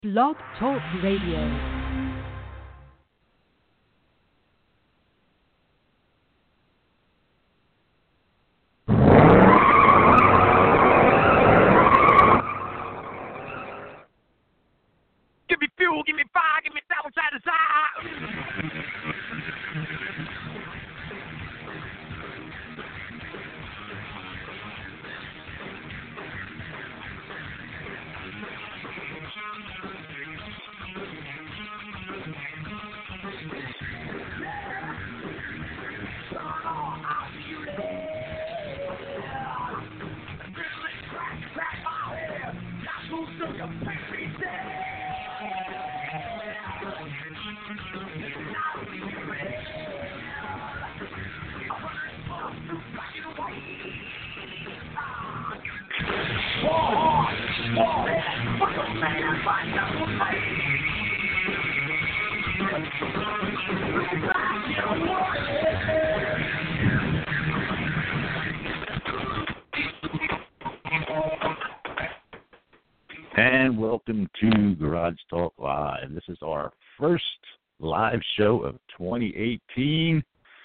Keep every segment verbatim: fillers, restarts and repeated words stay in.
Blog Talk Radio. Give me fire, give me double side to side. And welcome to Garage Talk Live. This is our first live show of twenty eighteen.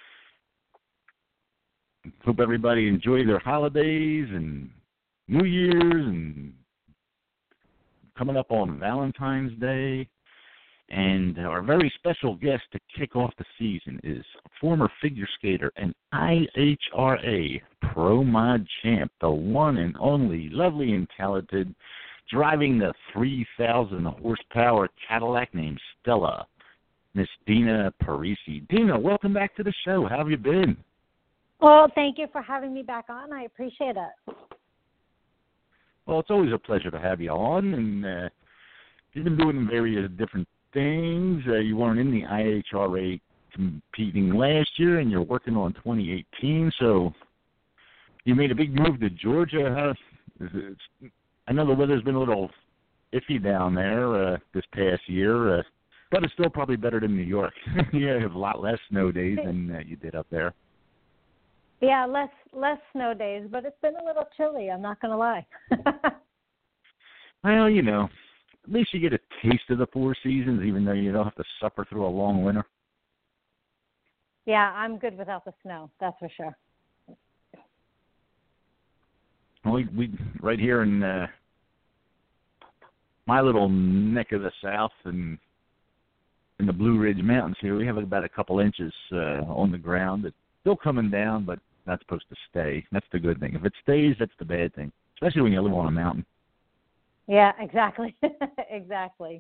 Hope everybody enjoyed their holidays and New Year's and coming up on Valentine's Day. And our very special guest to kick off the season is a former figure skater and I H R A Pro Mod champ, the one and only lovely and talented, driving the three thousand horsepower Cadillac named Stella, Miss Dina Parisi. Dina, welcome back to the show. How have you been? Well, thank you for having me back on. I appreciate it. Well, it's always a pleasure to have you on, and uh, you've been doing various different things. Uh, you weren't in the I H R A competing last year, and you're working on twenty eighteen, so you made a big move to Georgia. How, it's, I know the weather's been a little iffy down there uh, this past year, uh, but it's still probably better than New York. You have a lot less snow days than uh, you did up there. Yeah, less less snow days, but it's been a little chilly, I'm not going to lie. Well, you know, at least you get a taste of the four seasons, even though you don't have to suffer through a long winter. Yeah, I'm good without the snow, that's for sure. We, we right here in uh, my little neck of the South and in the Blue Ridge Mountains here, we have about a couple inches uh, on the ground. It's still coming down, but not supposed to stay. That's the good thing. If it stays, that's the bad thing, especially when you live on a mountain. Yeah, exactly. Exactly.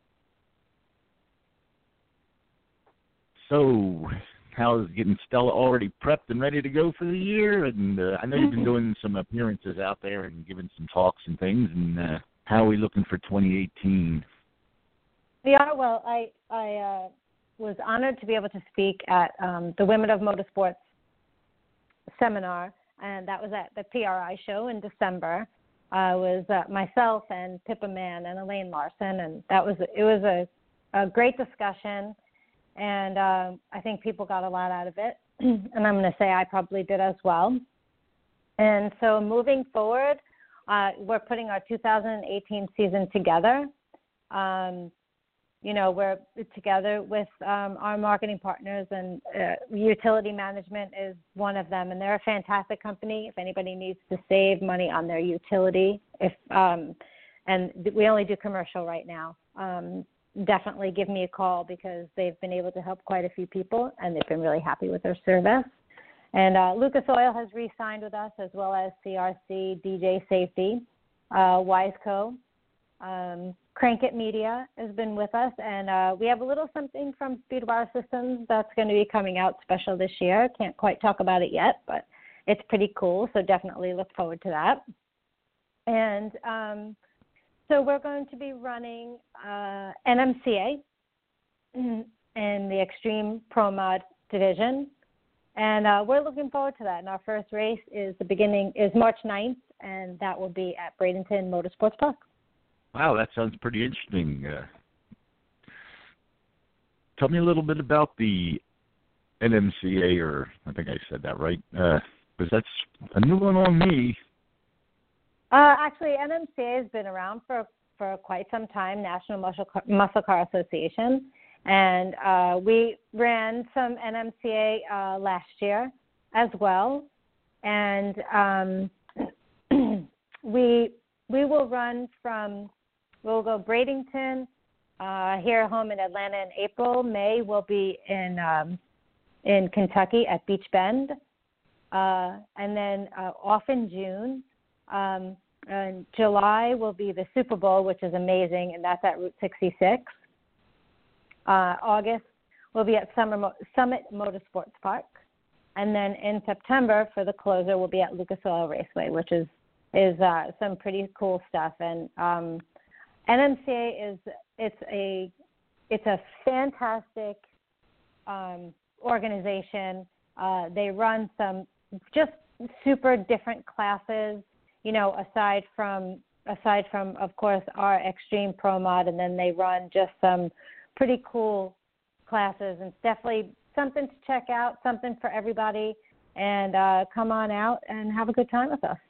So, how's getting Stella already prepped and ready to go for the year? And uh, I know you've been doing some appearances out there and giving some talks and things. And uh, how are we looking for twenty eighteen? Yeah, well, I I uh, was honored to be able to speak at um, the Women of Motorsports seminar, and that was at the P R I show in December. Uh, it was uh, myself and Pippa Mann and Elaine Larson, and that was it was a, a great discussion, and uh, I think people got a lot out of it, and I'm going to say I probably did as well. And so moving forward, uh, we're putting our two thousand eighteen season together. Um, You know, we're together with um, our marketing partners, and uh, Utility Management is one of them, and they're a fantastic company. If anybody needs to save money on their utility, if um, and we only do commercial right now, um, definitely give me a call because they've been able to help quite a few people, and they've been really happy with their service. And uh, Lucas Oil has re-signed with us, as well as C R C, D J Safety, uh, Wiseco. Um, Crank It Media has been with us, and uh, we have a little something from Speedwire Systems that's going to be coming out special this year. Can't quite talk about it yet, but it's pretty cool, so definitely look forward to that. And um, so we're going to be running uh, N M C A in the Extreme Pro Mod division, and uh, we're looking forward to that. And our first race is the beginning is March ninth, and that will be at Bradenton Motorsports Park. Wow, that sounds pretty interesting. Uh, tell me a little bit about the N M C A, or I think I said that right, because uh, that's a new one on me. Uh, actually, N M C A has been around for for quite some time, National Muscle Car, Muscle Car Association. And uh, we ran some N M C A uh, last year as well. And um, we we will run from, we'll go Bradenton, uh, here home in Atlanta in April. May we'll be in um, in Kentucky at Beach Bend. Uh, and then uh, off in June. Um, and July will be the Super Bowl, which is amazing, and that's at Route sixty-six. Uh, August will be at Summer Mo- Summit Motorsports Park. And then in September, for the closer, we'll be at Lucas Oil Raceway, which is is uh, some pretty cool stuff. And um, N M C A is it's a it's a fantastic um, organization. Uh, they run some just super different classes, you know, aside from aside from of course our Extreme Pro Mod, and then they run just some pretty cool classes, and it's definitely something to check out, something for everybody, and uh, come on out and have a good time with us.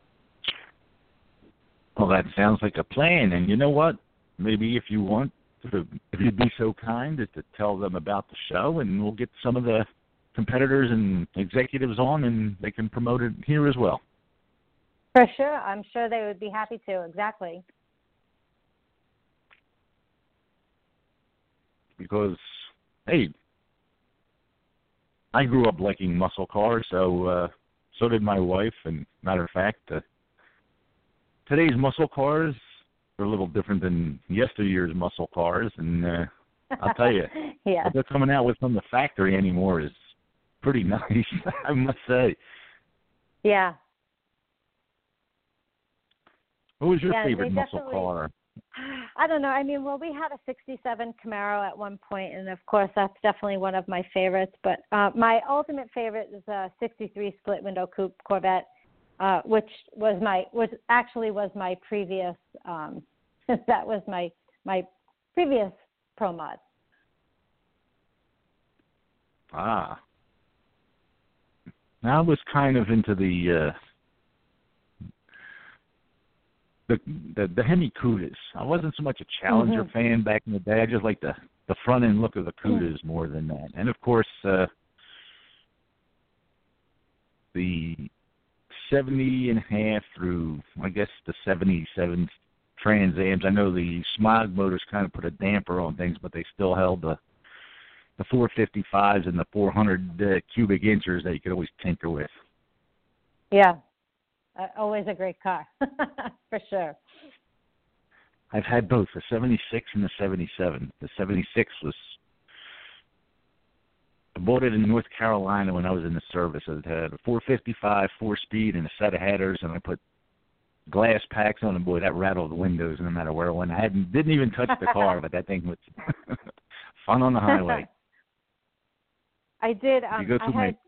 Well, that sounds like a plan, and you know what? Maybe if you want, to, if you'd be so kind as to tell them about the show, and we'll get some of the competitors and executives on, and they can promote it here as well. For sure. I'm sure they would be happy to. Exactly. Because, hey, I grew up liking muscle cars, so uh, so did my wife. And matter of fact, uh, today's muscle cars are a little different than yesteryear's muscle cars. And uh, I'll tell you, yeah. what they're coming out with from the factory anymore is pretty nice, I must say. Yeah. What was your yeah, favorite muscle car? I don't know. I mean, well, we had a sixty-seven Camaro at one point, and of course, that's definitely one of my favorites. But uh, my ultimate favorite is a sixty-three split window coupe Corvette, uh, which was my, which actually was my previous. Um, that was my my previous Pro Mod. Ah. I was kind of into the. Uh, The, the the Hemi Cudas. I wasn't so much a Challenger mm-hmm. fan back in the day. I just liked the, the front end look of the Cudas mm-hmm. more than that. And of course, uh, the seventy and a half through I guess the seventy-seven Trans Ams. I know the Smog motors kind of put a damper on things, but they still held the the four fifty-fives and the four hundred uh, cubic inchers that you could always tinker with. Yeah. Uh, always a great car, for sure. I've had both, the seventy-six and the seventy-seven. The seventy-six was, I bought it in North Carolina when I was in the service. It had a four fifty-five, four-speed, and a set of headers, and I put glass packs on it. Boy, that rattled the windows no matter where I went. I hadn't, didn't even touch the car, but that thing was fun on the highway. I did. Um, you go through I my... had...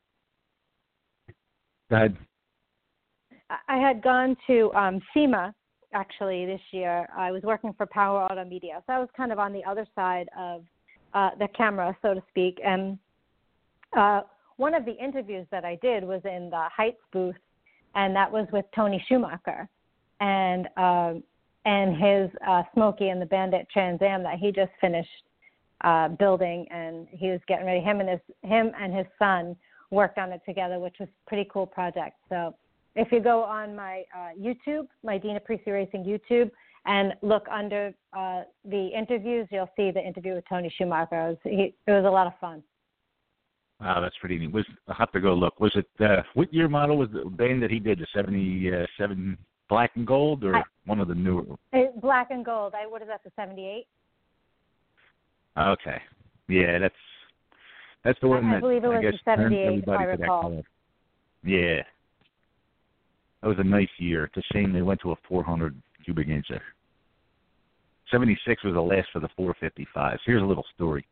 Go ahead. I had gone to um, SEMA, actually, this year. I was working for Power Auto Media. So I was kind of on the other side of uh, the camera, so to speak. And uh, one of the interviews that I did was in the Heights booth, and that was with Tony Schumacher and um, and his uh, Smokey and the Bandit Trans Am that he just finished uh, building, and he was getting ready. Him and his him and his son worked on it together, which was a pretty cool project. So if you go on my uh, YouTube, my Dina Parisi Racing YouTube, and look under uh, the interviews, you'll see the interview with Tony Schumacher. It was, he, it was a lot of fun. Wow, that's pretty neat. Was, I'll have to go look. Was it, uh, what year model was the band that he did, the seventy-seven black and gold, or I, one of the newer? Black and gold. I, what is that, the seventy-eight? Okay. Yeah, that's that's the one I, that I believe it was I guess the seventy-eight, if I to recall. that color. Yeah. That was a nice year. It's a shame they went to a four hundred cubic incher. seventy-six was the last for the four fifty-fives. Here's a little story.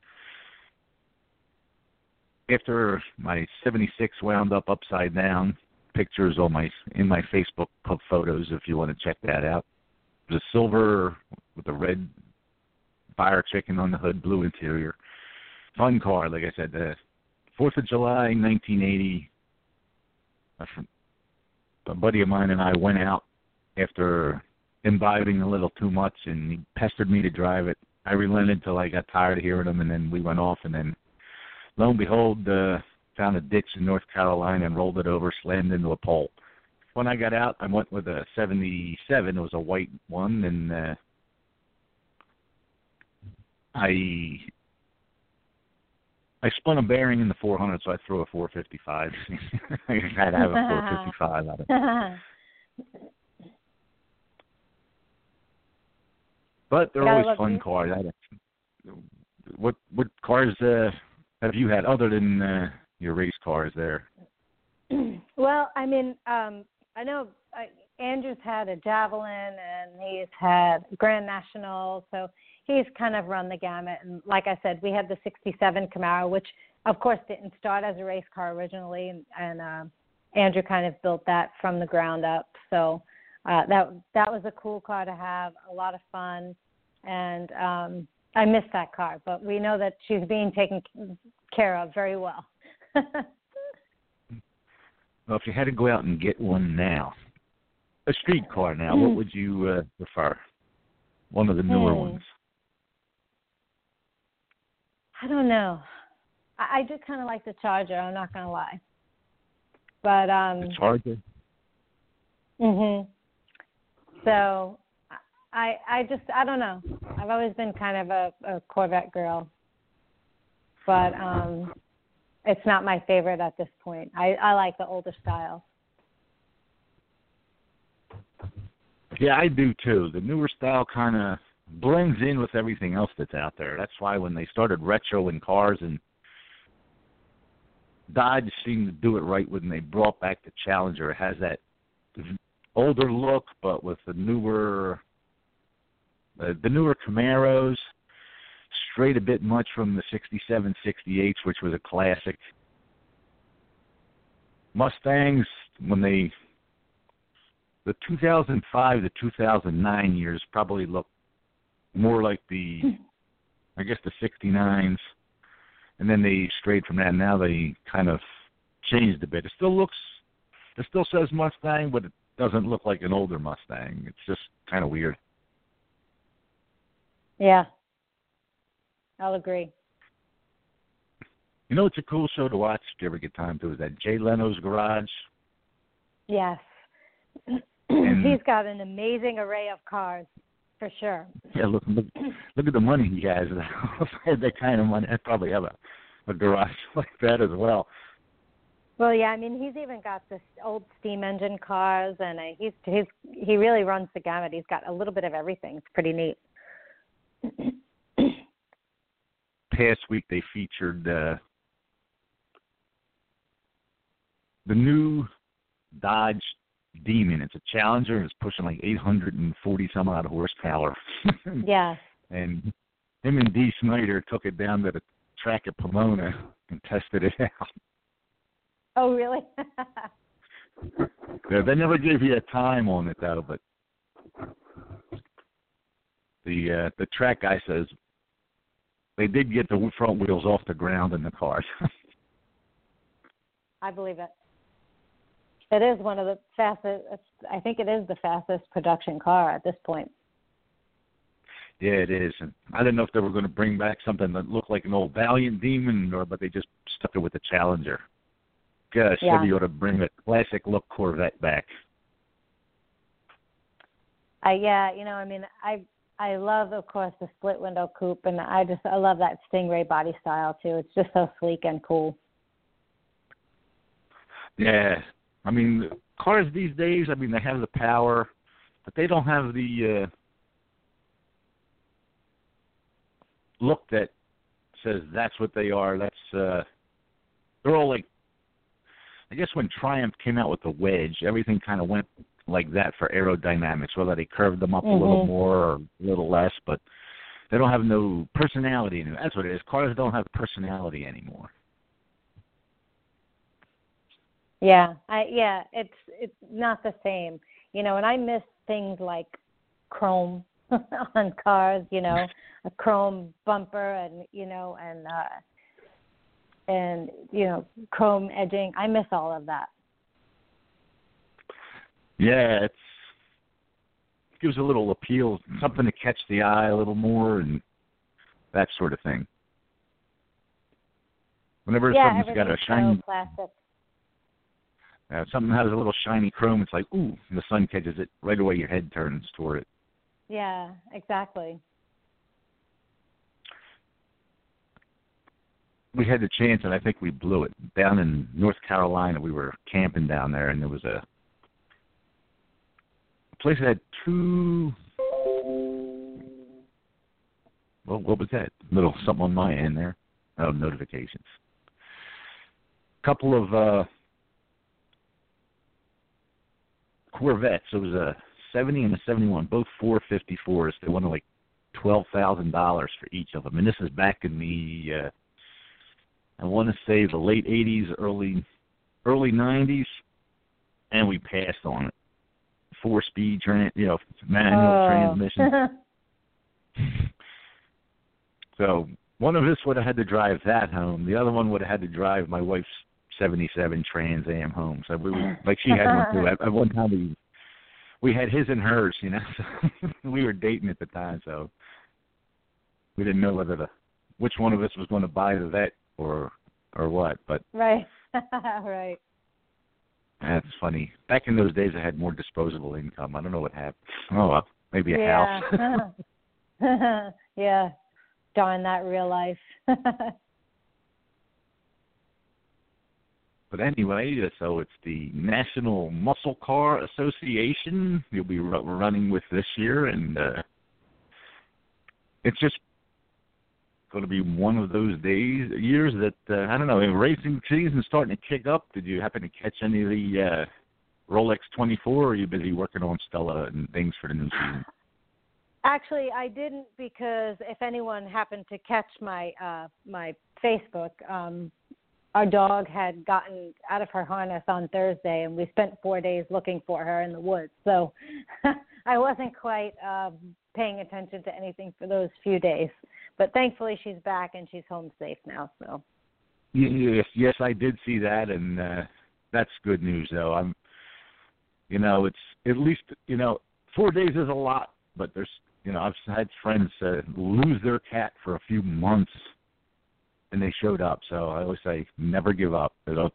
After my seventy-six wound up upside down, pictures on my in my Facebook photos if you want to check that out. It was a silver with a red fire chicken on the hood, blue interior. Fun car, like I said. The fourth of July, nineteen eighty. A buddy of mine and I went out after imbibing a little too much, and he pestered me to drive it. I relented until I got tired of hearing him, and then we went off, and then lo and behold, uh, found a ditch in North Carolina and rolled it over, slammed into a pole. When I got out, I went with a seventy-seven. It was a white one, and uh, I I spun a bearing in the four hundred, so I threw a four fifty-five. I had to have a four fifty-five out of it. But they're Gotta always love fun you. cars. I, what what cars uh, have you had other than uh, your race cars there? Well, I mean, um, I know uh, Andrew's had a Javelin and he's had Grand National, so he's kind of run the gamut. And like I said, we had the sixty-seven Camaro, which of course didn't start as a race car originally, and, and uh, Andrew kind of built that from the ground up. So uh, that that was a cool car to have, a lot of fun, and um, I miss that car, but we know that she's being taken care of very well. Well, if you had to go out and get one now, a street car now, what would you uh, prefer? One of the newer Hmm. ones. I don't know. I, I just kind of like the Charger. I'm not gonna lie. But um. The Charger? Mhm. So, I I just I don't know. I've always been kind of a, a Corvette girl, but um, it's not my favorite at this point. I I like the older style. Yeah, I do too. The newer style kind of blends in with everything else that's out there. That's why when they started retroing cars, and Dodge seemed to do it right when they brought back the Challenger. It has that older look, but with the newer, uh, the newer Camaros, strayed a bit much from the sixty-seven, sixty-eights, which was a classic. Mustangs, when they, the two thousand five to two thousand nine years probably look more like the, I guess, the sixty-nines, and then they strayed from that. Now they kind of changed a bit. It still looks, it still says Mustang, but it doesn't look like an older Mustang. It's just kind of weird. Yeah. I'll agree. You know, it's a cool show to watch if you ever get time to. Is that Jay Leno's Garage? Yes. And- He's got an amazing array of cars, for sure. Yeah, look, look, look at the money he has. If I had that kind of money, I'd probably have a, a garage like that as well. Well, yeah, I mean, he's even got this old steam engine cars, and uh, he's he's he really runs the gamut. He's got a little bit of everything. It's pretty neat. Past week they featured uh, the new Dodge Demon. It's a Challenger, and it's pushing like eight hundred forty some odd horsepower. Yes. And him and Dee Snider took it down to the track at Pomona and tested it out. Oh, really? Yeah, they never gave you a time on it though, but the uh, the track guy says they did get the front wheels off the ground in the cars. I believe it. It is one of the fastest. I think it is the fastest production car at this point. Yeah, it is. And I didn't know if they were going to bring back something that looked like an old Valiant Demon, or but they just stuck it with the Challenger. Gosh, Yeah. Chevy ought to bring a classic look Corvette back. I yeah, you know, I mean, I I love, of course, the split window coupe, and I just I love that Stingray body style too. It's just so sleek and cool. Yeah, I mean, cars these days, I mean, they have the power, but they don't have the uh, look that says that's what they are. That's uh, they're all like, I guess when Triumph came out with the wedge, everything kind of went like that for aerodynamics, whether they curved them up Mm-hmm. a little more or a little less, but they don't have no personality anymore. That's what it is. Cars don't have personality anymore. Yeah, I yeah, it's it's not the same, you know. And I miss things like chrome on cars, you know, a chrome bumper, and you know, and uh, and you know, chrome edging. I miss all of that. Yeah, it's gives a little appeal, something to catch the eye a little more, and that sort of thing. Whenever yeah, something's got a shiny, so plastic. Uh, something has a little shiny chrome, it's like, ooh, and the sun catches it, right away your head turns toward it. Yeah, exactly. We had the chance, and I think we blew it. Down in North Carolina, we were camping down there, and there was a place that had two, well, what was that? Little something on my end there. Oh, notifications. Couple of uh, Corvettes. It was a seventy and a seventy-one, both four fifty-fours. They wanted like twelve thousand dollars for each of them. And this is back in the, uh, I want to say the late eighties, early early nineties, and we passed on it. Four-speed, tran- you know, manual oh. transmission. So one of us would have had to drive that home. The other one would have had to drive my wife's seventy-seven Trans Am home. So we were, like she had one too. At, at one time we we had his and hers, you know. So we were dating at the time, so we didn't know whether the which one of us was going to buy the vet or or what. But right, right. That's funny. Back in those days, I had more disposable income. I don't know what happened. Oh, well, maybe a yeah. house. Yeah. Darn that real life. But anyway, so it's the National Muscle Car Association you'll be r- running with this year, and uh, it's just going to be one of those days, years that, uh, I don't know, racing season's starting to kick up. Did you happen to catch any of the uh, Rolex twenty-four, or are you busy working on Stella and things for the new season? Actually, I didn't, because if anyone happened to catch my uh, my Facebook, um, our dog had gotten out of her harness on Thursday, and we spent four days looking for her in the woods. So I wasn't quite uh, paying attention to anything for those few days. But thankfully, she's back and she's home safe now. So yes, yes, I did see that, and uh, that's good news. Though I'm, you know, it's at least you know four days is a lot, but there's. You know, I've had friends uh, lose their cat for a few months, and they showed up. So I always say, never give up. You know?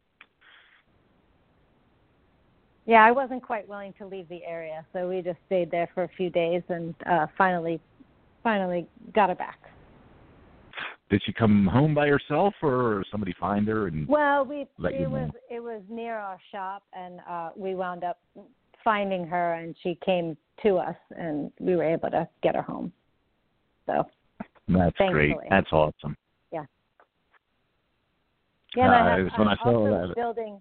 Yeah, I wasn't quite willing to leave the area, so we just stayed there for a few days, and uh, finally, finally got her back. Did she come home by herself, or somebody find her and well, we let it you know? was it was near our shop, and uh, we wound up finding her, and she came to us, and we were able to get her home. So that's thankfully. great. That's awesome. Yeah. Yeah. And uh, I have, it was when I'm I saw also that. building.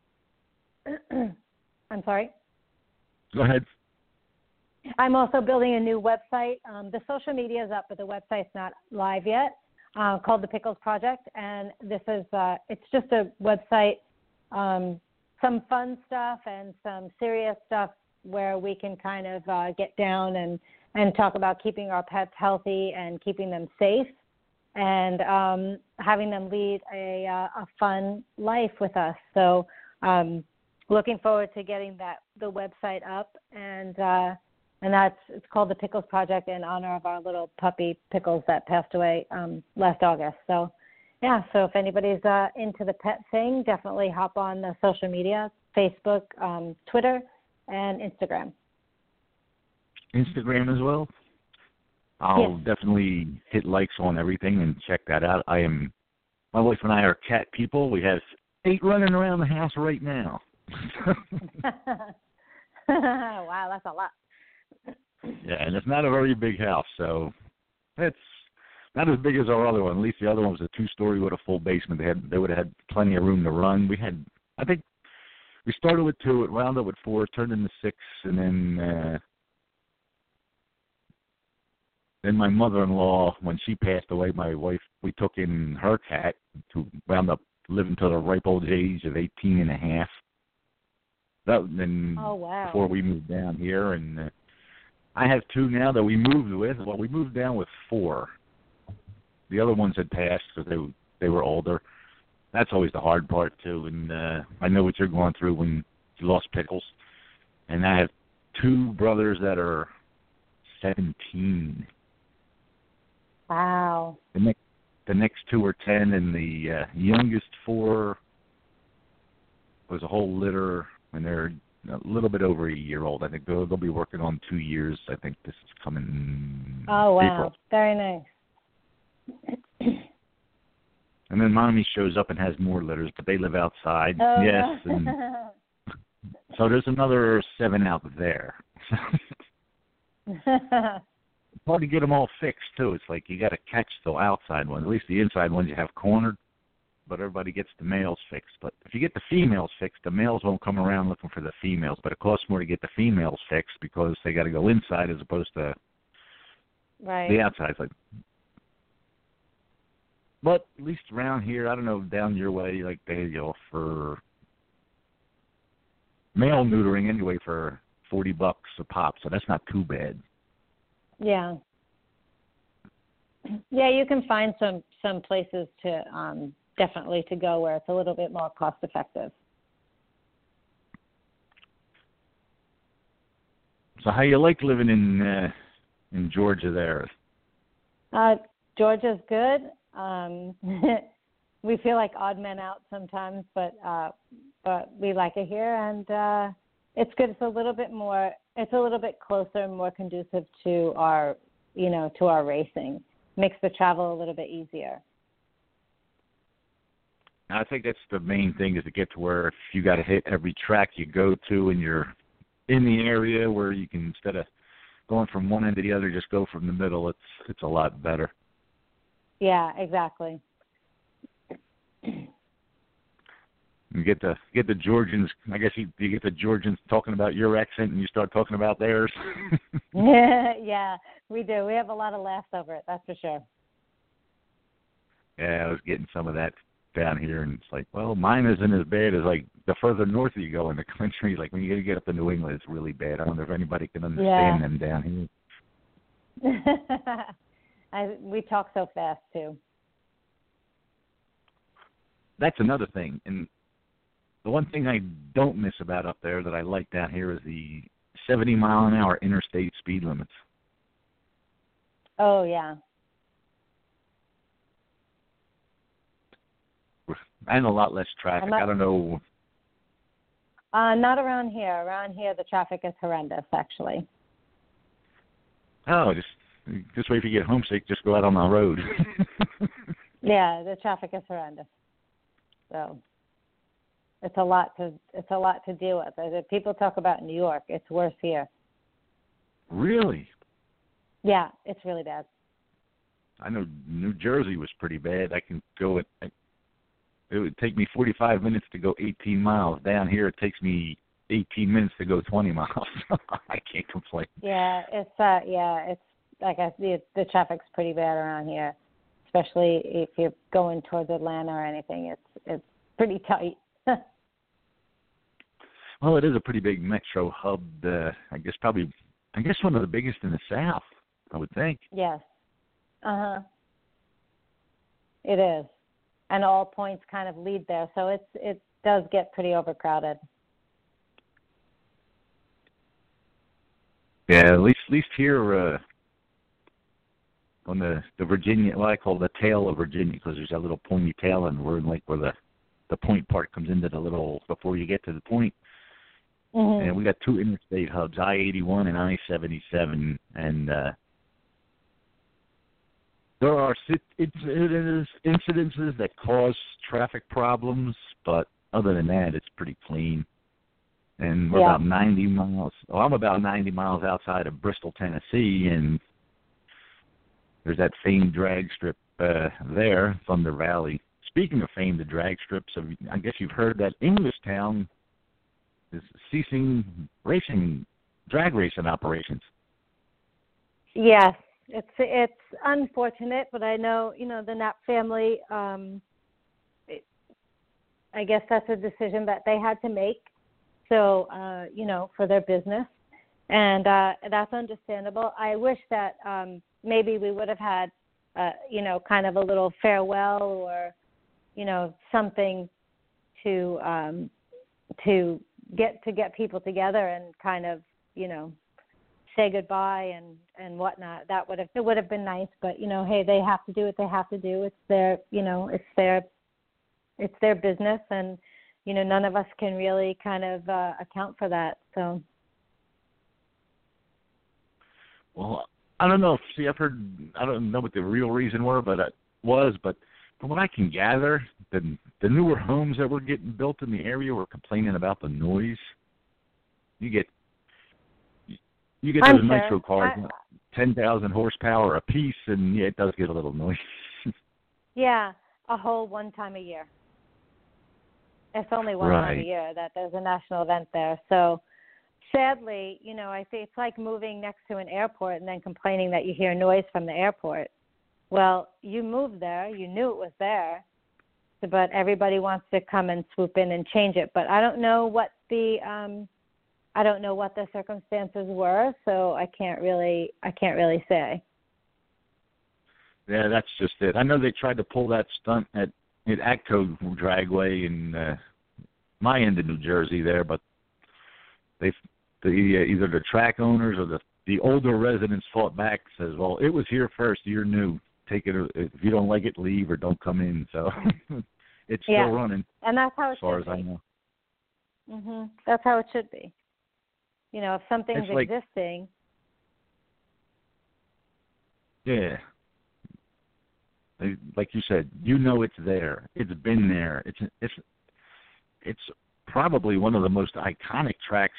I'm sorry. Go ahead. I'm also building a new website. Um, the social media is up, but the website's not live yet. Uh, called the Pickles Project, and this is uh, it's just a website, um, some fun stuff and some serious stuff where we can kind of uh, get down and, and talk about keeping our pets healthy and keeping them safe, and um, having them lead a, uh, a fun life with us. So um, looking forward to getting that the website up, and uh, and that's it's called the Pickles Project in honor of our little puppy Pickles that passed away um, last August. So yeah, so if anybody's uh, into the pet thing, definitely hop on the social media, Facebook, um, Twitter, and Instagram. Instagram as well? I'll yes. definitely hit likes on everything and check that out. I am, my wife and I are cat people. We have eight running around the house right now. Wow, that's a lot. Yeah, and it's not a very big house, so it's not as big as our other one. At least the other one was a two-story with a full basement. They had they would have had plenty of room to run. We had, I think, we started with two, it wound up with four, turned into six, and then uh, then my mother-in-law, when she passed away, my wife, we took in her cat, who wound up living to the ripe old age of eighteen and a half. That, and oh, wow. Before we moved down here, and uh, I have two now that we moved with. Well, we moved down with four. The other ones had passed because they they were older. That's always the hard part too. And uh, I know what you're going through when you lost Pickles. And I have two brothers that are seventeen. Wow. The next, the next two are ten, and the uh, youngest four was a whole litter, and they're a little bit over a year old. I think they'll, they'll be working on two years. I think this is coming Oh, wow. April. Very nice. And then Mommy shows up and has more litters, but they live outside. Oh, yes. no. And so there's another seven out there. It's hard to get them all fixed, too. It's like you got to catch the outside ones. At least the inside ones you have cornered, but everybody gets the males fixed. But if you get the females fixed, the males won't come around looking for the females. But it costs more to get the females fixed because they got to go inside as opposed to right. the outside. Like, but at least around here, I don't know, down your way, like they offer male neutering anyway for forty bucks a pop, so that's not too bad. Yeah. Yeah, you can find some, some places to um, definitely to go where it's a little bit more cost effective. So how you like living in uh, in Georgia there? Uh, Georgia's good. Um, we feel like odd men out sometimes, but uh, but we like it here, and uh, it's good. It's a little bit more. It's a little bit closer and more conducive to our, you know, to our racing. Makes the travel a little bit easier. I think that's the main thing, is to get to where if you got to hit every track you go to, and you're in the area where you can, instead of going from one end to the other, just go from the middle. It's it's a lot better. Yeah, exactly. You get the get the Georgians. I guess you, you get the Georgians talking about your accent, and you start talking about theirs. Yeah, we do. We have a lot of laughs over it. That's for sure. Yeah, I was getting some of that down here, and it's like, well, mine isn't as bad as like the further north you go in the country. Like when you get up to New England, it's really bad. I wonder if anybody can understand Yeah. them down here. I, we talk so fast too. That's another thing, and the one thing I don't miss about up there that I like down here is the seventy mile an hour interstate speed limits. Oh yeah. And a lot less traffic. Not, I don't know. Uh, not around here. Around here, the traffic is horrendous, actually. Oh, just just wait if you get homesick. Just go out on the road. Yeah, the traffic is horrendous. So it's a lot to it's a lot to deal with. As people talk about New York, it's worse here. Really? Yeah, it's really bad. I know New Jersey was pretty bad. I can go at. It would take me forty-five minutes to go eighteen miles. Down here, it takes me eighteen minutes to go twenty miles. I can't complain. Yeah, it's uh, yeah, it's like I the the traffic's pretty bad around here, especially if you're going towards Atlanta or anything. It's it's pretty tight. Well, it is a pretty big metro hub. Uh, I guess probably, I guess one of the biggest in the South, I would think. Yes. Uh huh. It is, and all points kind of lead there, so it's it does get pretty overcrowded. Yeah, at least at least here uh, on the the Virginia, what I call the tail of Virginia, because there's that little pointy tail, and we're in like where the the point part comes into the little before you get to the point. Mm-hmm. And we got two interstate hubs, I eighty-one and I seventy-seven, and uh, there are incidences, incidences that cause traffic problems, but other than that, it's pretty clean. And we're Yeah. about ninety miles. Well, I'm about ninety miles outside of Bristol, Tennessee, and there's that famed drag strip uh, there, Thunder Valley. Speaking of famed drag strips, I guess you've heard that Englishtown is ceasing racing, drag racing operations. Yes, it's it's unfortunate, but I know you know the Knapp family. Um, it, I guess that's a decision that they had to make. So uh, you know, for their business, and uh, that's understandable. I wish that um, maybe we would have had, uh, you know, kind of a little farewell or, you know, something to um, to get to get people together and kind of, you know, say goodbye and and whatnot. That would have it would have been nice, but you know, hey, they have to do what they have to do. It's their, you know, it's their it's their business, and you know, none of us can really kind of uh, account for that. So, well, I don't know. See, I've heard, I don't know what the real reason were, but it was, but from what I can gather, the the newer homes that were getting built in the area were complaining about the noise. You get you get I'm those sure. nitro cars, I, ten thousand horsepower a piece, and yeah, it does get a little noisy. yeah, a whole one time a year. It's only one right. time a year that there's a national event there. So, sadly, you know, I think it's like moving next to an airport and then complaining that you hear noise from the airport. Well, you moved there, you knew it was there, but everybody wants to come and swoop in and change it. But I don't know what the um, I don't know what the circumstances were, so I can't really I can't really say. Yeah, that's just it. I know they tried to pull that stunt at at Atco Dragway in uh, my end of New Jersey there, but they the either the track owners or the the older residents fought back. Says, well, it was here first. You're new. Take it. If you don't like it, leave or don't come in. So it's yeah. still running. And that's how it as far should as be. I know. Mhm. That's how it should be. You know, if something's It's like, existing. Yeah. Like you said, you know it's there. It's been there. It's it's it's probably one of the most iconic tracks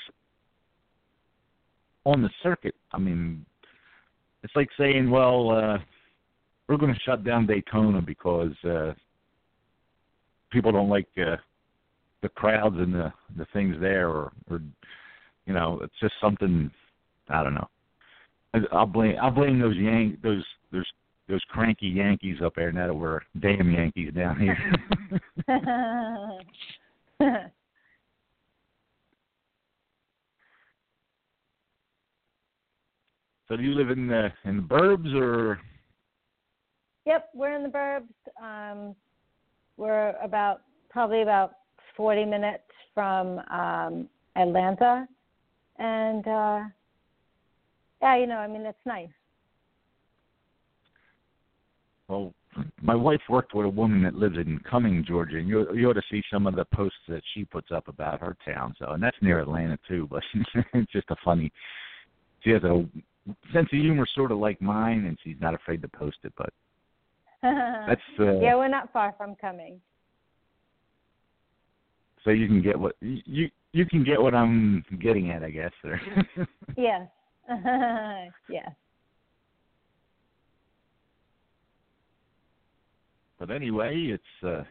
on the circuit. I mean, it's like saying, well, uh, we're going to shut down Daytona because uh, people don't like uh, the crowds and the, the things there, or, or you know, it's just something. I don't know. I'll blame I'll blame those Yan those those those cranky Yankees up there now that we're damn Yankees down here. So do you live in the in the burbs or? Yep, we're in the burbs. Um, we're about probably about forty minutes from um, Atlanta, and uh, yeah, you know, I mean, it's nice. Well, my wife worked with a woman that lives in Cumming, Georgia, and you you ought to see some of the posts that she puts up about her town. So, and that's near Atlanta too, but it's just a funny. She has a sense of humor, sort of like mine, and she's not afraid to post it. But that's uh, yeah, we're not far from Cumming. So you can get what you you can get what I'm getting at, I guess. There. Yes. Yes. But anyway, it's uh,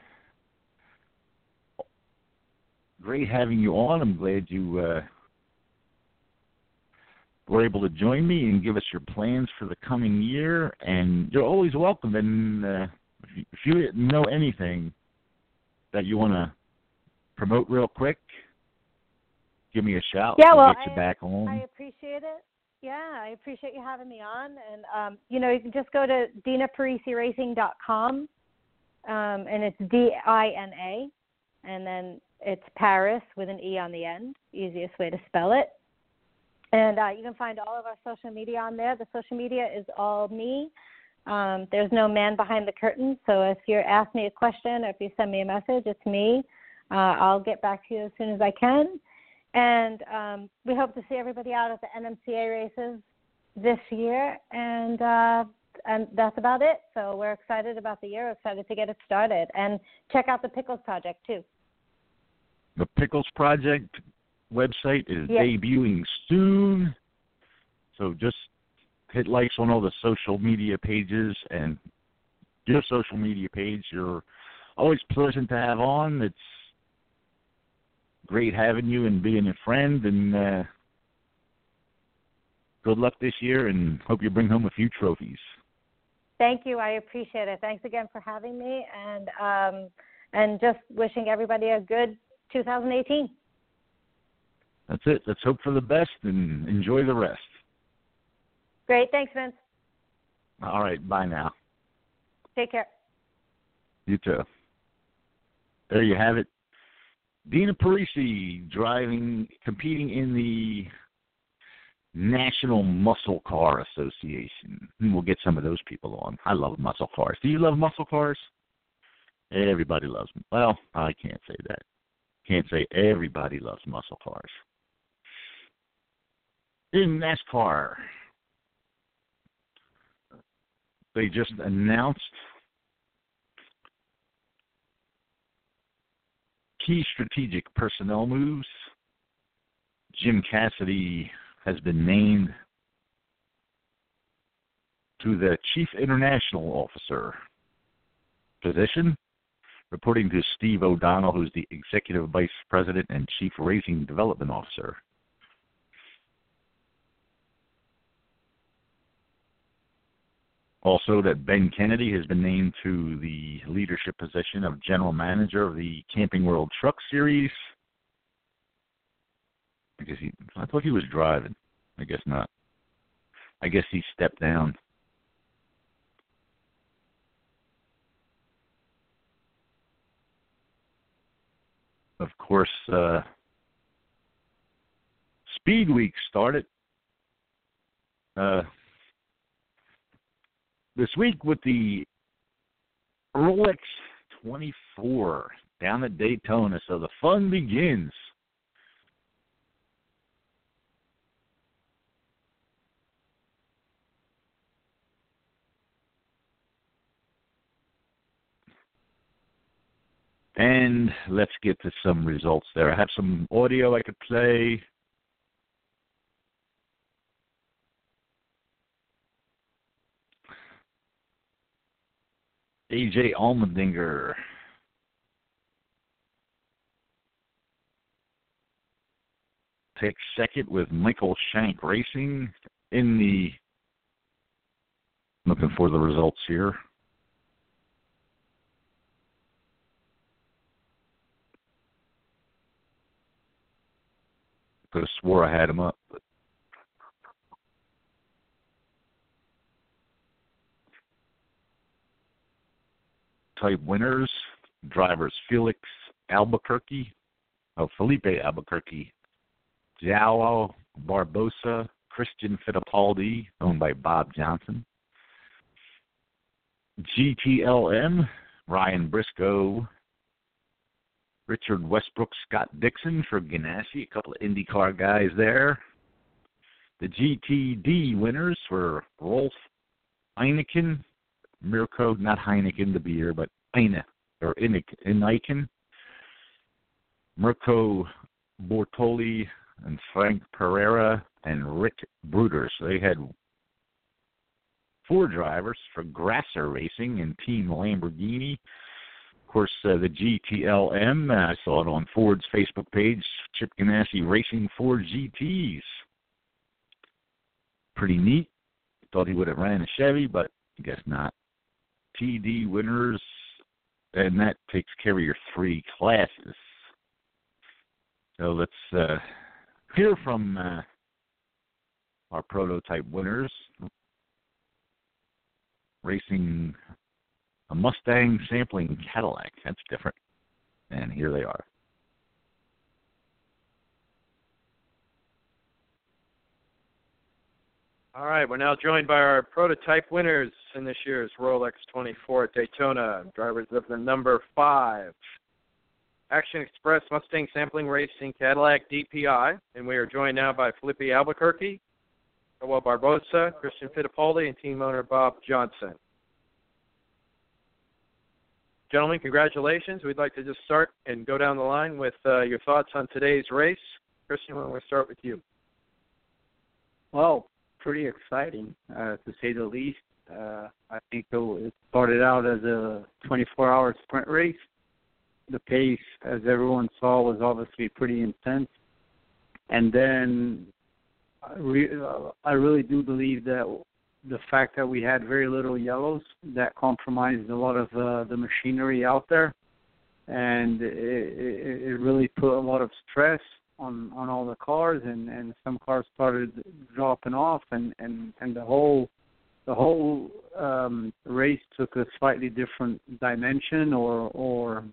great having you on. I'm glad you uh, were able to join me and give us your plans for the coming year. And you're always welcome. And uh, if, you, if you know anything that you want to promote real quick, give me a shout. Yeah, we'll well, get you I, back on. I appreciate it. Yeah, I appreciate you having me on. And, um, you know, you can just go to dina parisi racing dot com. Um, and it's D I N A, and then it's Paris with an E on the end, easiest way to spell it. And uh, you can find all of our social media on there. The social media is all me. Um, there's no man behind the curtain, so if you ask me a question or if you send me a message, it's me. Uh, I'll get back to you as soon as I can. And um, we hope to see everybody out at the N M C A races this year, and uh, and that's about it. So we're excited about the year, excited to get it started. And check out the Pickles Project, too. The Pickles Project website is yes. debuting soon. So just hit likes on all the social media pages. And your social media page, you're always pleasant to have on. It's great having you and being a friend. And uh, good luck this year, and hope you bring home a few trophies. Thank you. I appreciate it. Thanks again for having me, and um, and just wishing everybody a good two thousand eighteen. That's it. Let's hope for the best and enjoy the rest. Great. Thanks, Vince. All right. Bye now. Take care. You too. There you have it. Dina Parisi driving, competing in the National Muscle Car Association. And we'll get some of those people on. I love muscle cars. Do you love muscle cars? Everybody loves them. Well, I can't say that. Can't say everybody loves muscle cars. In NASCAR, they just announced key strategic personnel moves. Jim Cassidy has been named to the Chief International Officer position, reporting to Steve O'Donnell, who's the Executive Vice President and Chief Racing Development Officer. Also, that Ben Kennedy has been named to the leadership position of General Manager of the Camping World Truck Series. I guess he, I thought he was driving. I guess not. I guess he stepped down. Of course, uh, Speed Week started uh, this week with the Rolex twenty-four down at Daytona. So the fun begins. And let's get to some results there. I have some audio I could play. A J Allmendinger takes second with Michael Shank Racing in the, looking for the results here. I could have swore I had him up. But type winners, drivers Felix Albuquerque, oh, Felipe Albuquerque, Joao Barbosa, Christian Fittipaldi, owned by Bob Johnson. G T L M, Ryan Briscoe, Richard Westbrook, Scott Dixon for Ganassi, a couple of IndyCar guys there. The G T D winners were Rolf Heineken, Mirko, not Heineken, the beer, but Heine, or Heineken, Mirko Bortoli, and Frank Pereira, and Rick Bruder. So they had four drivers for Grasser Racing and Team Lamborghini. Of course, uh, the G T L M, uh, I saw it on Ford's Facebook page, Chip Ganassi Racing Ford G Ts. Pretty neat. Thought he would have ran a Chevy, but I guess not. T D winners, and that takes care of your three classes. So let's uh, hear from uh, our prototype winners. Racing a Mustang sampling Cadillac. That's different. And here they are. All right, we're now joined by our prototype winners in this year's Rolex twenty-four at Daytona. Drivers of the number five, Action Express Mustang Sampling Racing Cadillac D P I. And we are joined now by Felipe Albuquerque, Joao Barbosa, Christian Fittipaldi, and team owner Bob Johnson. Gentlemen, congratulations. We'd like to just start and go down the line with uh, your thoughts on today's race. Christian, we'll start with you. Well, pretty exciting, uh, to say the least. Uh, I think it started out as a twenty-four hour sprint race. The pace, as everyone saw, was obviously pretty intense. And then I, re- uh, I really do believe that the fact that we had very little yellows, that compromised a lot of uh, the machinery out there. And it, it, it really put a lot of stress on, on all the cars, and, and some cars started dropping off, and, and, and the whole the whole um, race took a slightly different dimension or or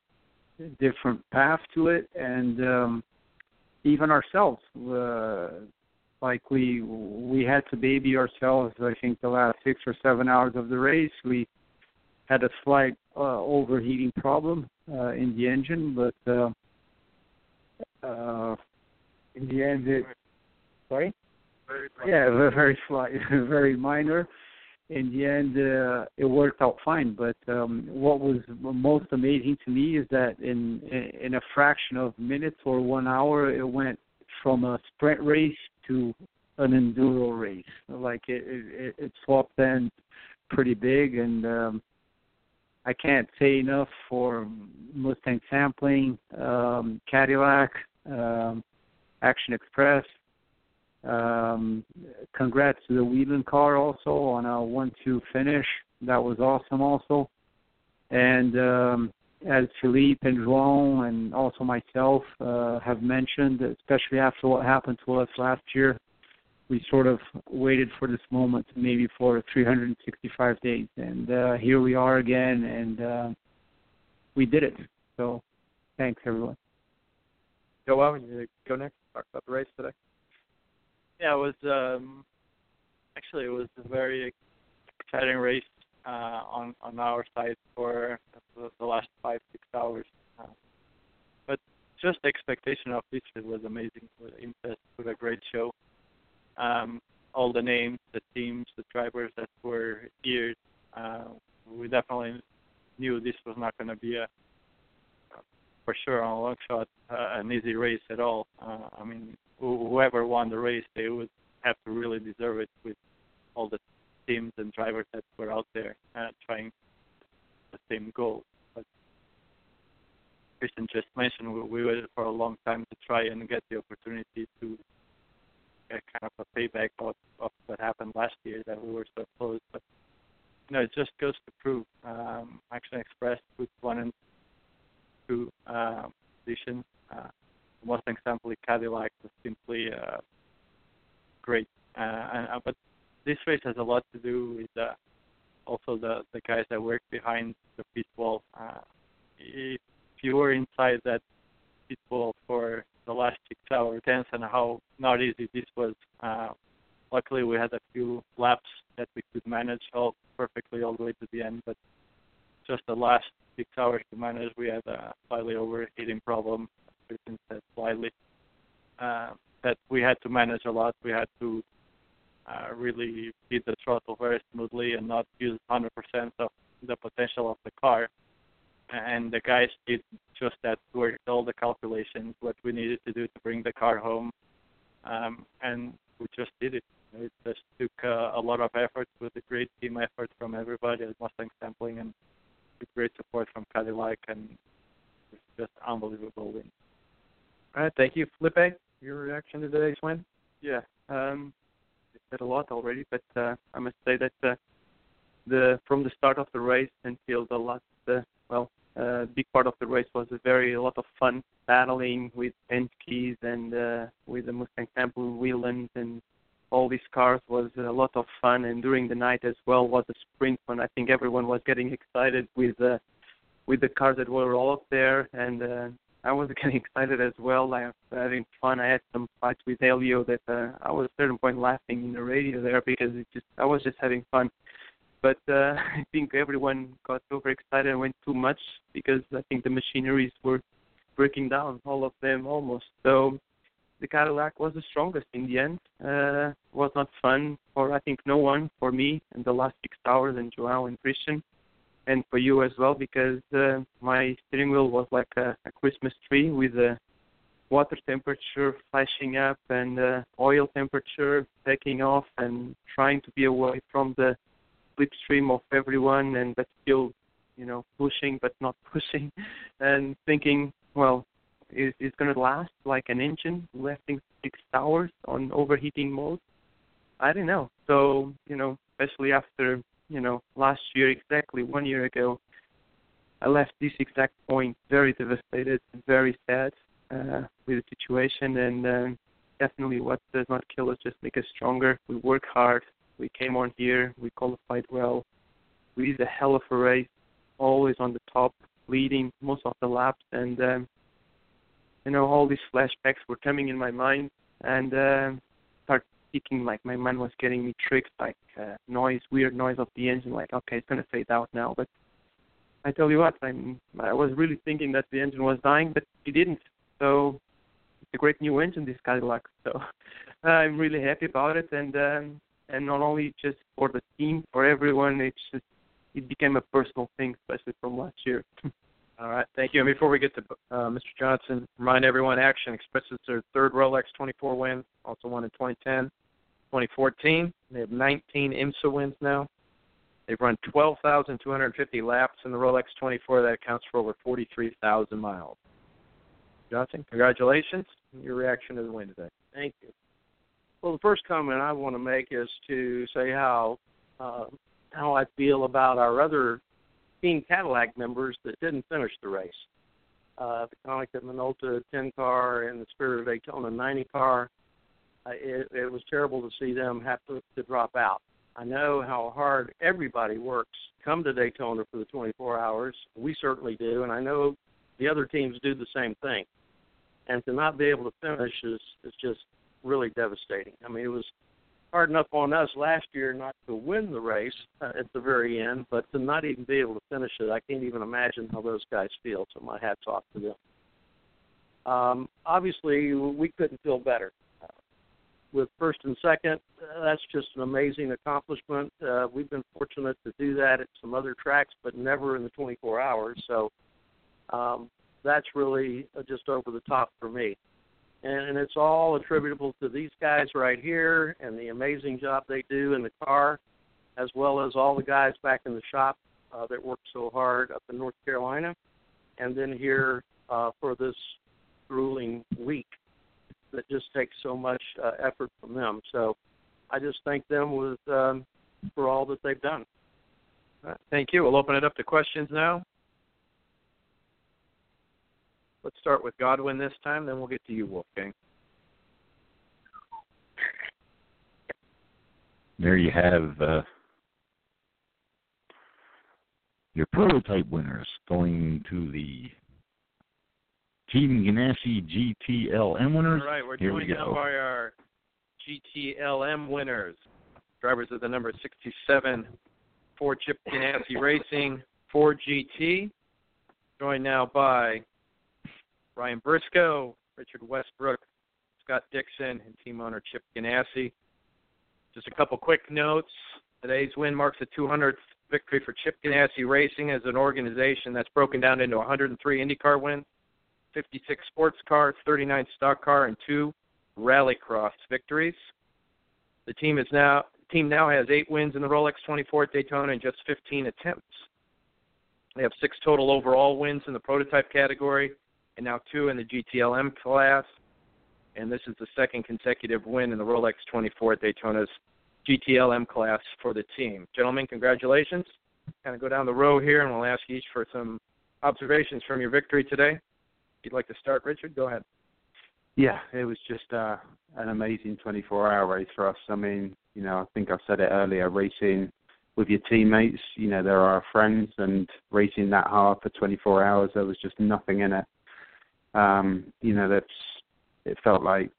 different path to it. And um, even ourselves, uh, like we we had to baby ourselves. I think the last six or seven hours of the race, we had a slight uh, overheating problem uh, in the engine, but uh, uh, in the end, it sorry, Very yeah, very, very slight, very minor. In the end, uh, it worked out fine. But um, what was most amazing to me is that in in a fraction of minutes or one hour, it went from a sprint race to an enduro race. Like it, it, it swapped ends pretty big, and um, I can't say enough for Mustang Sampling, um, Cadillac, um, Action Express. Um, congrats to the Whelan car also on a one two finish. That was awesome also. And um, as Philippe and João and also myself uh, have mentioned, especially after what happened to us last year, we sort of waited for this moment maybe for three hundred sixty-five days. And uh, here we are again, and uh, we did it. So thanks, everyone. Go on, you go next. Talk about the race today. Yeah, it was um, actually it was a very exciting race uh, on on our side for the, the last five six hours. Uh, but just the expectation of this was amazing. With impressed with a great show. Um, all the names, the teams, the drivers that were here, uh, we definitely knew this was not going to be a for sure on a long shot uh, an easy race at all. Uh, I mean. Whoever won the race, they would have to really deserve it with all the teams and drivers that were out there uh, trying the same goal. But Christian just mentioned we, we waited for a long time to try and get the opportunity to get kind of a payback of, of what happened last year, that we were so close. But you know, it just goes to prove um, Action Express with one and two uh, positions. Uh, Mustang Sampling Cadillac was simply uh, great. Uh, and, uh, but this race has a lot to do with uh, also the, the guys that work behind the pit wall. Uh, if you were inside that pit wall for the last six hours, tense and how not easy this was. Uh, luckily, we had a few laps that we could manage all perfectly all the way to the end, but just the last six hours to manage, we had a slightly overheating problem. Said slightly uh, that we had to manage a lot. We had to uh, really hit the throttle very smoothly and not use one hundred percent of the potential of the car. And the guys did just that, worked all the calculations, what we needed to do to bring the car home, um, and we just did it. It just took uh, a lot of effort with a great team effort from everybody at Mustang Sampling and with great support from Cadillac, and it's just unbelievable win. All right, thank you. Felipe, your reaction to today's win? Yeah, um, I said a lot already, but uh, I must say that uh, the from the start of the race until the last, uh, well, uh, big part of the race was a very a lot of fun battling with Penske's and uh, with the Mustang Sampling Whelan's and all these cars was a lot of fun. And during the night as well was a sprint when I think everyone was getting excited with uh, with the cars that were all up there, and uh, I was getting excited as well. I was having fun. I had some fights with Helio that uh, I was at a certain point laughing in the radio there because it just I was just having fun. But uh, I think everyone got overexcited and went too much because I think the machineries were breaking down, all of them almost. So the Cadillac was the strongest in the end. Uh, was not fun for I think no one, for me in the last six hours and João and Christian. And for you as well, because uh, my steering wheel was like a, a Christmas tree with the water temperature flashing up and uh, oil temperature taking off, and trying to be away from the slipstream of everyone, and but still, you know, pushing but not pushing, and thinking, well, is is going to last like an engine lasting six hours on overheating mode? I don't know. So, you know, especially after, you know, last year, exactly one year ago, I left this exact point very devastated, very sad uh, with the situation, and uh, definitely what does not kill us just make us stronger. We work hard. We came on here. We qualified well. We did a hell of a race, always on the top, leading most of the laps, and um, you know, all these flashbacks were coming in my mind, and uh, started thinking like my mind was getting me tricked, like uh, noise, weird noise of the engine. Like, okay, it's gonna fade out now. But I tell you what, I'm I was really thinking that the engine was dying, but it didn't. So it's a great new engine, this Cadillac. So I'm really happy about it, and um, and not only just for the team, for everyone, it's just, it became a personal thing, especially from last year. All right, thank you. And before we get to uh, Mister Johnson, remind everyone Action Express is their third Rolex twenty-four win, also won in twenty ten, twenty fourteen. They have nineteen IMSA wins now. They've run twelve thousand two hundred fifty laps in the Rolex twenty-four. That accounts for over forty-three thousand miles. Johnson, congratulations. Your reaction to the win today. Thank you. Well, the first comment I want to make is to say how uh, how I feel about our other Team Cadillac members that didn't finish the race. Uh, the Konica Minolta ten car and the Spirit of Daytona ninety car, uh, it, it was terrible to see them have to, to drop out. I know how hard everybody works to come to Daytona for the twenty-four hours. We certainly do, and I know the other teams do the same thing. And to not be able to finish is, is just really devastating. I mean, it was hard enough on us last year not to win the race uh, at the very end, but to not even be able to finish it, I can't even imagine how those guys feel, so my hat's off to them. Um, obviously, we couldn't feel better. Uh, with first and second, uh, that's just an amazing accomplishment. Uh, we've been fortunate to do that at some other tracks, but never in the twenty-four hours, so um, that's really uh, just over the top for me. And, and it's all attributable to these guys right here and the amazing job they do in the car, as well as all the guys back in the shop uh, that work so hard up in North Carolina, and then here uh, for this grueling week that just takes so much uh, effort from them. So I just thank them with um, for all that they've done. All right, thank you. We'll open it up to questions now. Let's start with Godwin this time, then we'll get to you, Wolfgang. There you have uh, your prototype winners going to the Team Ganassi G T L M winners. All right, we're Here joined we now go. by our G T L M winners, drivers of the number sixty-seven Ford Chip Ganassi Racing Ford G T, joined now by Ryan Briscoe, Richard Westbrook, Scott Dixon, and team owner Chip Ganassi. Just a couple quick notes. Today's win marks the two hundredth victory for Chip Ganassi Racing as an organization. That's broken down into one hundred three IndyCar wins, fifty-six sports cars, thirty-nine stock car, and two rallycross victories. The team is now team now has eight wins in the Rolex twenty-four at Daytona in just fifteen attempts. They have six total overall wins in the prototype category, and now two in the G T L M class. And this is the second consecutive win in the Rolex twenty-four at Daytona's G T L M class for the team. Gentlemen, congratulations. Kind of go down the row here, and we'll ask each for some observations from your victory today. If you'd like to start, Richard, go ahead. Yeah, it was just uh, an amazing twenty-four hour race for us. I mean, you know, I think I said it earlier, racing with your teammates, you know, they're our friends, and racing that hard for twenty-four hours, there was just nothing in it. Um, you know, that's it felt like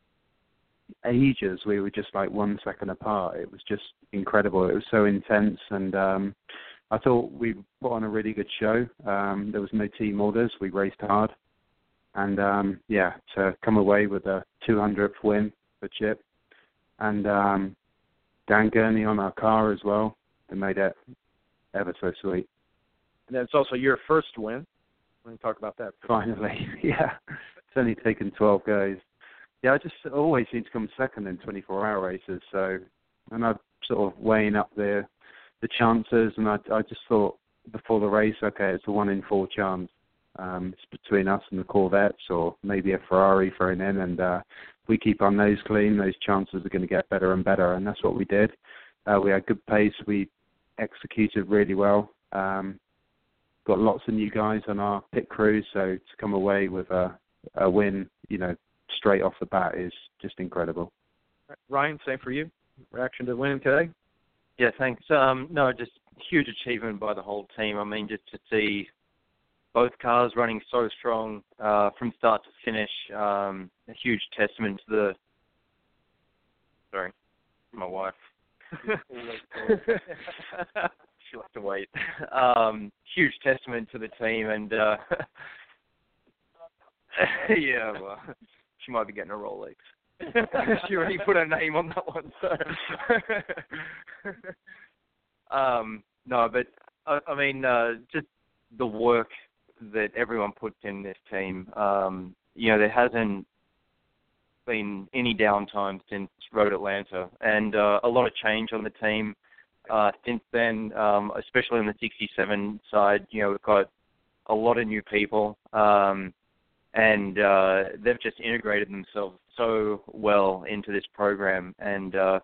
ages. We were just like one second apart. It was just incredible. It was so intense, and um, I thought we put on a really good show. Um, there was no team orders. We raced hard, and um, yeah, to come away with a two hundredth win for Chip, and um, Dan Gurney on our car as well. It made it ever so sweet. And then it's also your first win. We're going to talk about that. Finally, yeah. It's only taken twelve goes. Yeah, I just always seem to come second in twenty-four hour races. So, and I'm sort of weighing up the the chances, and I, I just thought before the race, okay, it's a one in four chance. Um, it's between us and the Corvettes, or maybe a Ferrari thrown in, and uh, if we keep our nose clean, those chances are going to get better and better, and that's what we did. Uh, we had good pace. We executed really well. Um, got lots of new guys on our pit crew, so to come away with a, a win, you know, straight off the bat is just incredible. Ryan, same for you. Reaction to the win today? Yeah, thanks. Um, no, just huge achievement by the whole team. I mean, just to see both cars running so strong uh, from start to finish, um, a huge testament to the sorry. My wife. She'll have to wait. Um, huge testament to the team, and uh, yeah, well, she might be getting a Rolex. She already put her name on that one. So. um, no, but I, I mean, uh, just the work that everyone puts in this team. Um, you know, there hasn't been any downtime since Road Atlanta, and uh, a lot of change on the team uh, since then, um, especially on the sixty-seven side. You know, we've got a lot of new people, um, and uh, they've just integrated themselves so well into this program, and uh,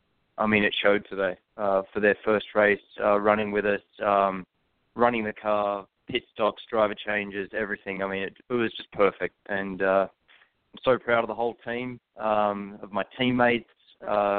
I mean, it showed today uh, for their first race, uh, running with us, um, running the car, pit stops, driver changes, everything. I mean, it, it was just perfect, and uh, I'm so proud of the whole team, um, of my teammates. Uh,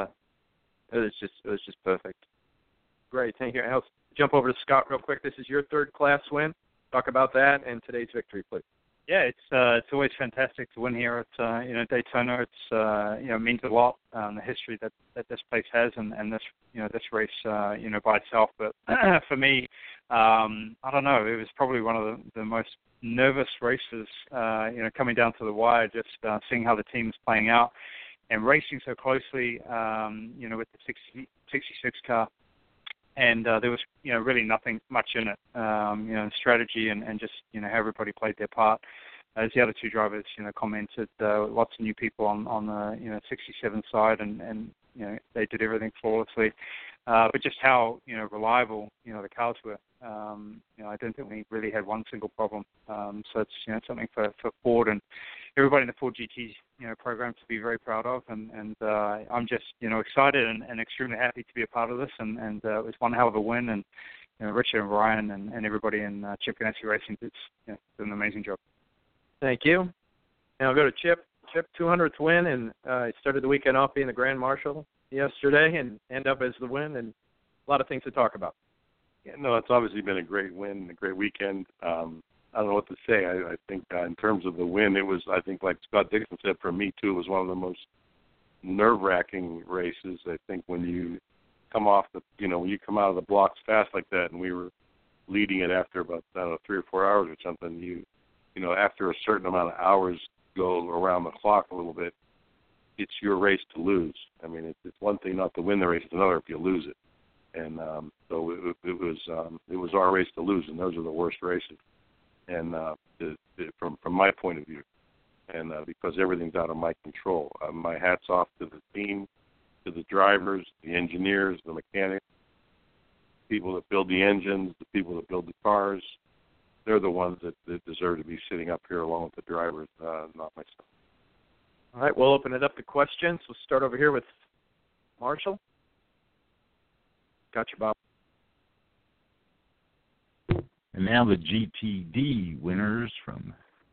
it was just, it was just perfect. Great, thank you. I'll jump over to Scott real quick. This is your third class win. Talk about that and today's victory, please. Yeah, it's uh, it's always fantastic to win here at uh, you know Daytona. It's uh, you know means a lot, um, the history that, that this place has, and, and this you know this race uh, you know by itself. But for me, um, I don't know. It was probably one of the, the most nervous races. Uh, you know, coming down to the wire, just uh, seeing how the team is playing out and racing so closely. Um, you know, with the sixty, sixty-six car. And uh, there was, you know, really nothing much in it, um, you know, strategy and, and just, you know, how everybody played their part. As the other two drivers, you know, commented, uh, lots of new people on, on the, you know, sixty-seven side, and, and you know, they did everything flawlessly. Uh, but just how, you know, reliable, you know, the cars were. Um, you know, I don't think we really had one single problem. Um, so it's, you know, something for, for Ford and everybody in the Ford G T, you know, program to be very proud of. And, and uh, I'm just, you know, excited and, and extremely happy to be a part of this. And, and uh, it was one hell of a win. And, you know, Richard and Ryan and, and everybody in uh, Chip Ganassi Racing did, you know, did an amazing job. Thank you. Now I'll go to Chip. Chip, two hundredth win, and uh, he started the weekend off being the Grand Marshal yesterday and end up as the win, and a lot of things to talk about. Yeah, no, it's obviously been a great win, a great weekend. Um, I don't know what to say. I, I think uh, in terms of the win, it was, I think, like Scott Dixon said, for me, too, it was one of the most nerve-wracking races. I think when you come off the, you know, when you come out of the blocks fast like that, and we were leading it after about, I don't know, three or four hours or something, you, you know, after a certain amount of hours go around the clock a little bit, it's your race to lose. I mean, it's, it's one thing not to win the race, it's another if you lose it. And um, so it, it was um, it was our race to lose, and those are the worst races. And uh, the, the, from from my point of view, and uh, because everything's out of my control, uh, my hat's off to the team, to the drivers, the engineers, the mechanics, people that build the engines, the people that build the cars. They're the ones that, that deserve to be sitting up here along with the drivers, uh, not myself. All right, we'll open it up to questions. We'll start over here with Marshall. Got you, Bob. And now the G T D winners from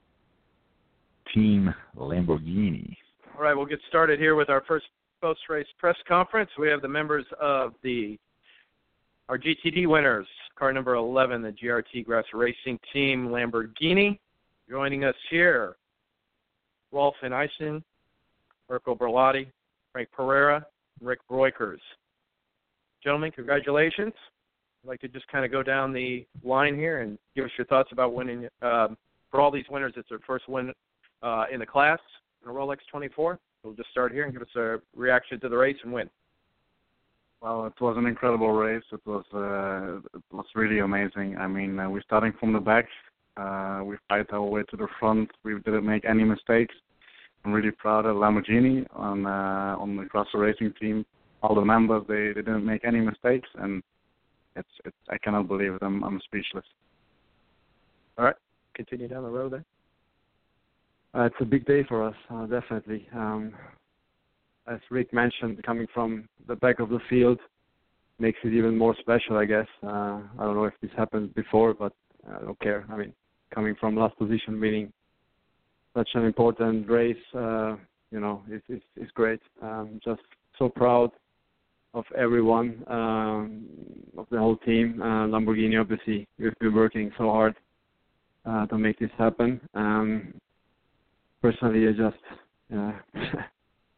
Team Lamborghini. All right, we'll get started here with our first post-race press conference. We have the members of the our G T D winners, car number eleven, the G R T Grass Racing Team Lamborghini. Joining us here, Rolf Van Eisen, Mirko Berlotti, Frank Pereira, Rick Breukers. Gentlemen, congratulations. I'd like to just kind of go down the line here and give us your thoughts about winning. Um, for all these winners, it's their first win uh, in the class in a Rolex twenty-four. We'll just start here and give us a reaction to the race and win. Well, it was an incredible race. It was uh, it was really amazing. I mean, uh, we're starting from the back. Uh, we fight our way to the front. We didn't make any mistakes. I'm really proud of Lamborghini on uh, on the Grass Racing team. All the members, they, they didn't make any mistakes, and it's, it's I cannot believe it. I'm, I'm speechless. All right, continue down the road there. Uh, it's a big day for us, uh, definitely. Um, as Rick mentioned, coming from the back of the field makes it even more special, I guess. Uh, I don't know if this happened before, but I don't care. I mean, coming from last position, winning such an important race, uh, you know, it's, it's, it's great. Um, just so proud of everyone, um, of the whole team. Uh, Lamborghini, obviously, we've been working so hard uh, to make this happen. Um, personally, I just, uh,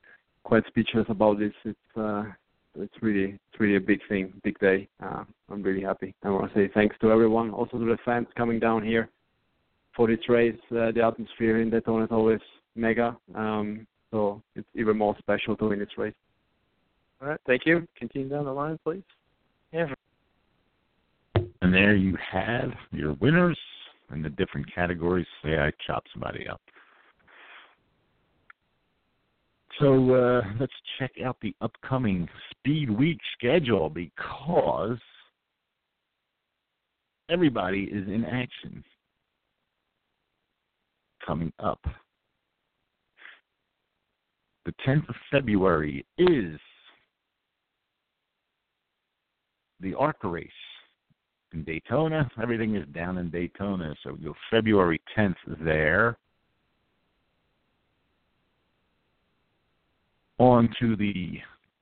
quite speechless about this. It's uh, it's really it's really a big thing, big day. Uh, I'm really happy. I want to say thanks to everyone, also to the fans coming down here for this race. Uh, the atmosphere in Daytona is always mega, um, so it's even more special to win this race. All right, thank you. Continue down the line, please. Yeah. And there you have your winners in the different categories. Yeah, I chopped somebody up. So uh, let's check out the upcoming Speed Week schedule because everybody is in action coming up. The tenth of February is the ARCA race in Daytona. Everything is down in Daytona, so we go February tenth there. On to the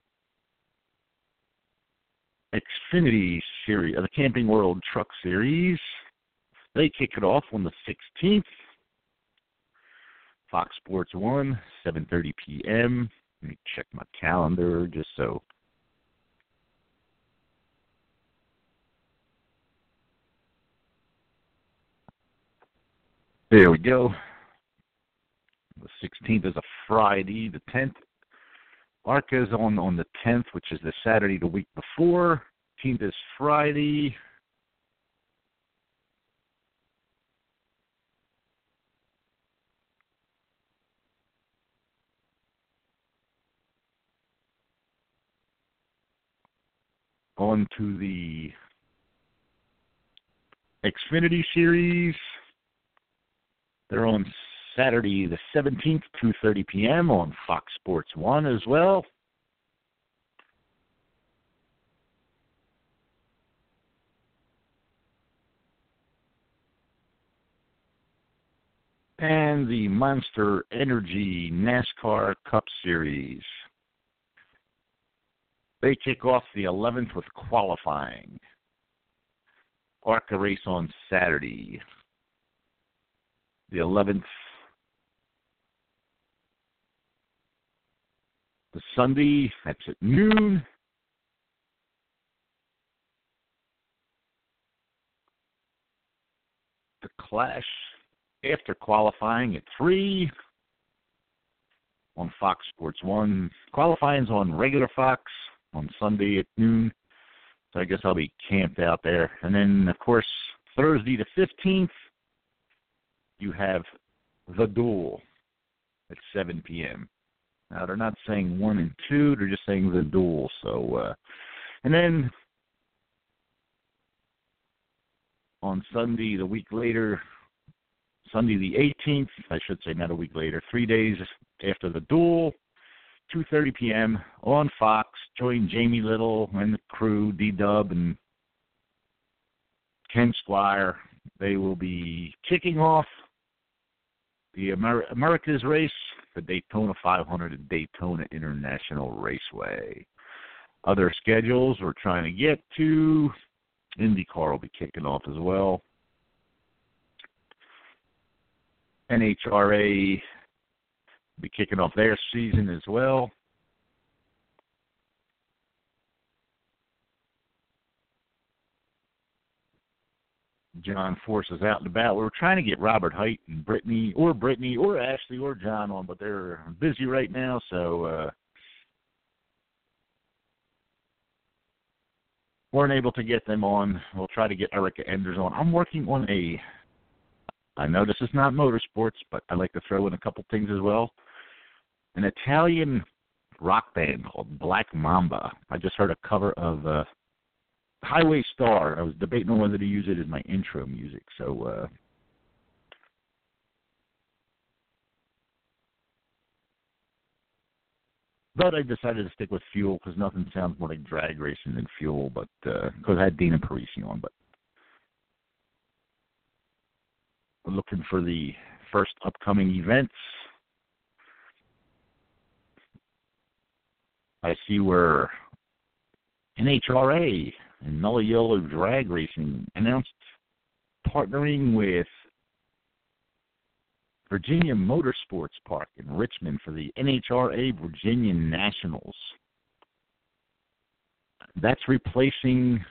Xfinity Series, the Camping World Truck Series. They kick it off on the sixteenth. Fox Sports one, seven thirty p.m. Let me check my calendar just so. There we go. The sixteenth is a Friday. The tenth, ARCA is on, on the tenth, which is the Saturday the week before. fifteenth is Friday. On to the Xfinity Series. They're on Saturday the seventeenth, two thirty p.m. on Fox Sports one as well. And the Monster Energy NASCAR Cup Series. They kick off the eleventh with qualifying. ARCA race on Saturday. The eleventh. The Sunday, that's at noon. The Clash after qualifying at three on Fox Sports one. Qualifying's on regular Fox on Sunday at noon. So I guess I'll be camped out there. And then, of course, Thursday the fifteenth, you have The Duel at seven p.m. Now, they're not saying one and two. They're just saying The Duel. So, uh, and then on Sunday, the week later, Sunday the eighteenth, I should say not a week later, three days after The Duel, two thirty p.m. on Fox. Join Jamie Little and the crew, D-Dub and Ken Squire. They will be kicking off the Amer- America's race, the Daytona five hundred at Daytona International Raceway. Other schedules we're trying to get to. IndyCar will be kicking off as well. N H R A will be kicking off their season as well. John Force is out and about. We were trying to get Robert Height and Brittany, or Brittany, or Ashley, or John on, but they're busy right now, so uh, weren't able to get them on. We'll try to get Erica Enders on. I'm working on a, I know this is not motorsports, but I like to throw in a couple things as well. An Italian rock band called Black Mamba. I just heard a cover of uh, Highway Star. I was debating on whether to use it as my intro music. So, uh, but I decided to stick with Fuel because nothing sounds more like drag racing than Fuel. But because uh, I had Dina Parisi on, but we're looking for the first upcoming events. I see where N H R A and Mellow Yellow Drag Racing announced partnering with Virginia Motorsports Park in Richmond for the N H R A Virginia Nationals. That's replacing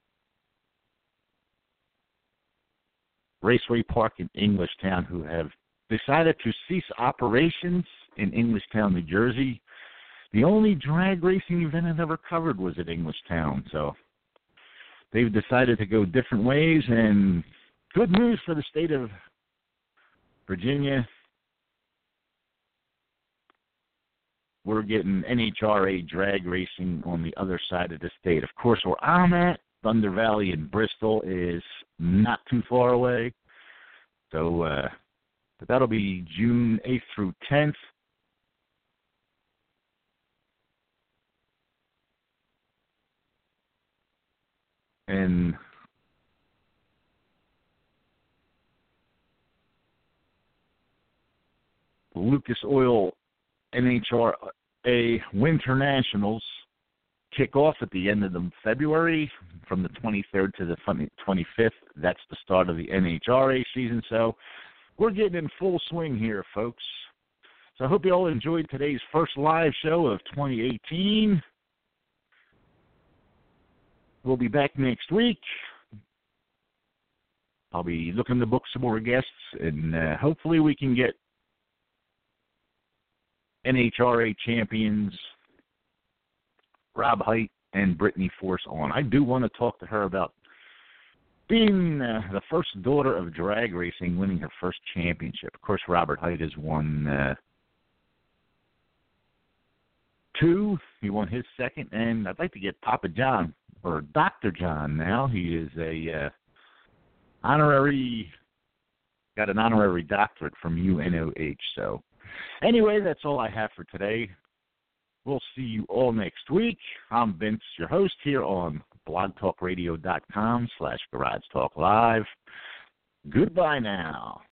Raceway Park in Englishtown, who have decided to cease operations in Englishtown, New Jersey. The only drag racing event I've ever covered was at Englishtown, so they've decided to go different ways, and good news for the state of Virginia. We're getting N H R A drag racing on the other side of the state. Of course, where I'm at, Thunder Valley in Bristol, is not too far away. So uh, but that'll be June eighth through tenth. And Lucas Oil N H R A Winter Nationals kick off at the end of the February from the twenty-third to the twenty-fifth. That's the start of the N H R A season. So we're getting in full swing here, folks. So I hope you all enjoyed today's first live show of twenty eighteen. We'll be back next week. I'll be looking to book some more guests, and uh, hopefully we can get N H R A champions Rob Height and Brittany Force on. I do want to talk to her about being uh, the first daughter of drag racing, winning her first championship. Of course, Robert Height has won uh, two. He won his second, and I'd like to get Papa John, or Doctor John now. He is a uh, honorary, got an honorary doctorate from U N O H. So anyway, that's all I have for today. We'll see you all next week. I'm Vince, your host here on blogtalkradio.com slash Garage Talk Live. Goodbye now.